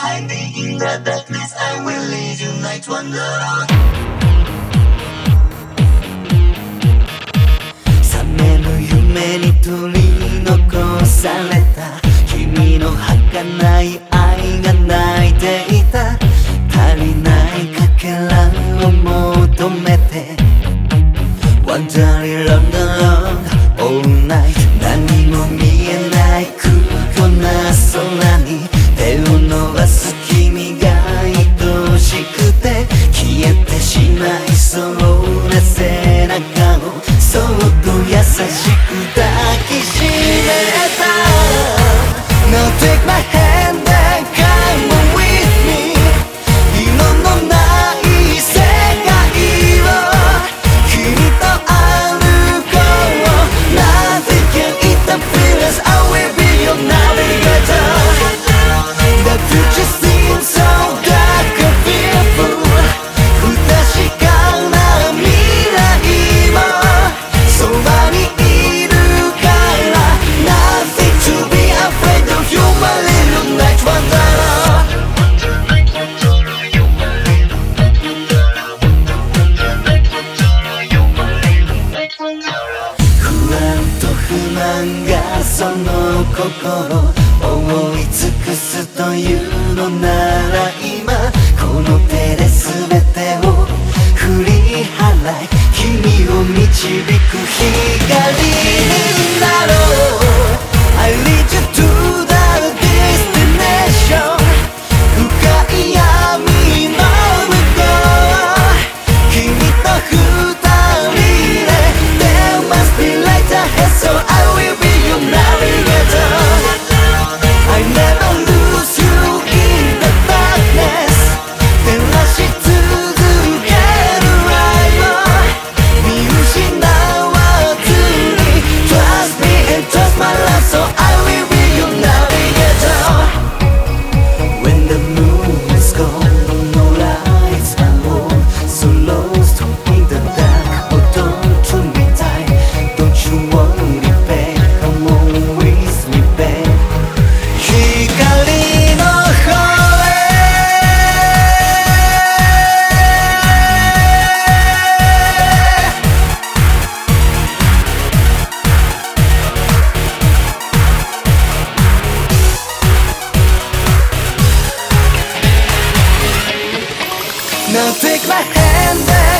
hiding in the darkness. I will lead you, night wanderer. 覚めぬ夢に取り残された君の儚い愛が泣いていた。足りないかけらを求めて Wandering round the road all night。 何も見えない空虚な空に手を伸ばす君が愛しくて消えてしまいそうな背中をそっと優しく抱きしめた。 Now take my hand and come on with me。 色のない世界を君と歩こう。 Nothing can interfere us. I will be your navigator。 The future seems so dark and fearful。 不確かな未来もそばにいるから Nothing to be afraid of。 You're my little night wanderer。 不安と不満がその心覆い尽くすというのなら今この手で全てを振り払い君を導く光になろう。 I lead you to the destination。 深い闇の向こう君と二人で There must be light ahead so I will be your navigator。 I never lose you in the darkness。 照らし続ける愛を見失わずに Trust me and trust my love so I will be your navigator。 When the moon is gone no lights at home so lost in the dark oh don't you be tired don't you worry babe come on with me babe。 光の方へNow take my hand and